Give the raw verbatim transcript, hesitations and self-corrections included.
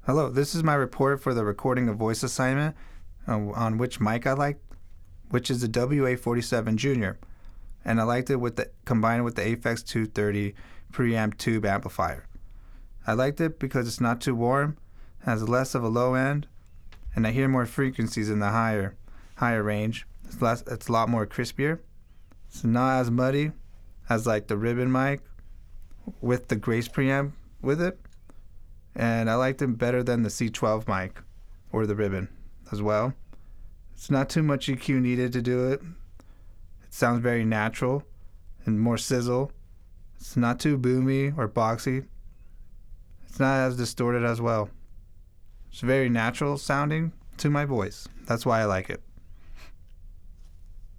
Hello, this is my report for the recording a voice assignment uh, on which mic I liked, which is the W A forty-seven Junior, and I liked it with the combined with the Aphex two thirty preamp tube amplifier. I liked it because it's not too warm, has less of a low end, and I hear more frequencies in the higher higher range. It's less, it's a lot more crispier. It's not as muddy as like the Ribbon mic with the Grace preamp with it. And I liked it better than the C twelve mic or the Ribbon as well. It's not too much E Q needed to do it. It sounds very natural and more sizzle. It's not too boomy or boxy. It's not as distorted as well. It's very natural sounding to my voice. That's why I like it.